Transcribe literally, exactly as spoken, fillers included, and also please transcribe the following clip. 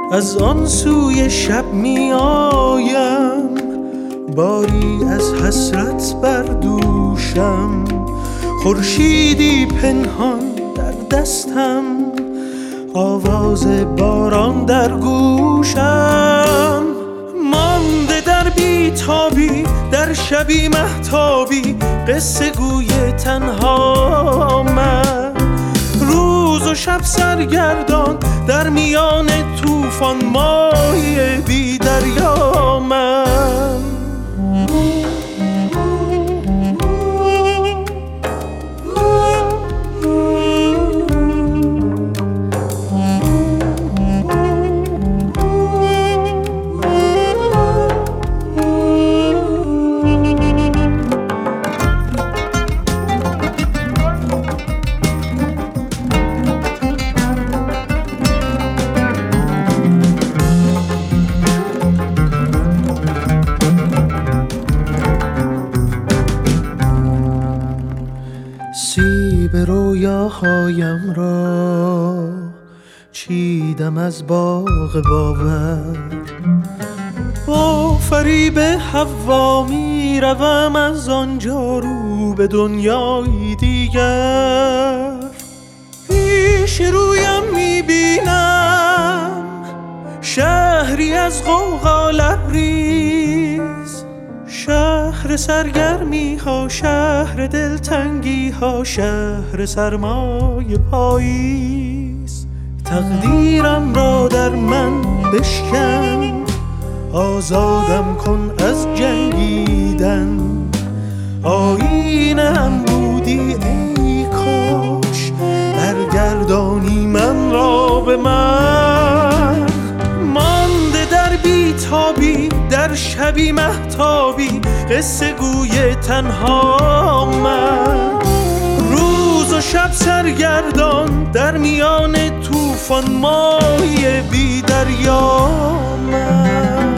از آن سوی شب می آیم، باری از حسرت بر دوشم. خورشیدی پنهان در دستم، آواز باران در گوشم. مانده در بیتابی در شبی مهتابی، قصه گوی تنها من. روز و شب سرگردان در میان طوفان، ماهی بی دریا من. سیب رویاهایم را چیدم از باغ باور، با فریب حوا می روم از آنجا رو به دنیای دیگر. پیش رویم می بینم شهری از غوغا لبریز، شهر سرگرمی ها، شهر دلتنگی ها، شهر سرمای پاییز. تقدیرم را در من بشکن، آزادم کن از جنگیدن. آیینه‌ام بودی ای کاش، برگردانی من را به من. مانده در بیتابی در شبی مهتابی، قصه گوی تنها من. روز و شب سرگردان در میان طوفان، ماهی بی دریا من.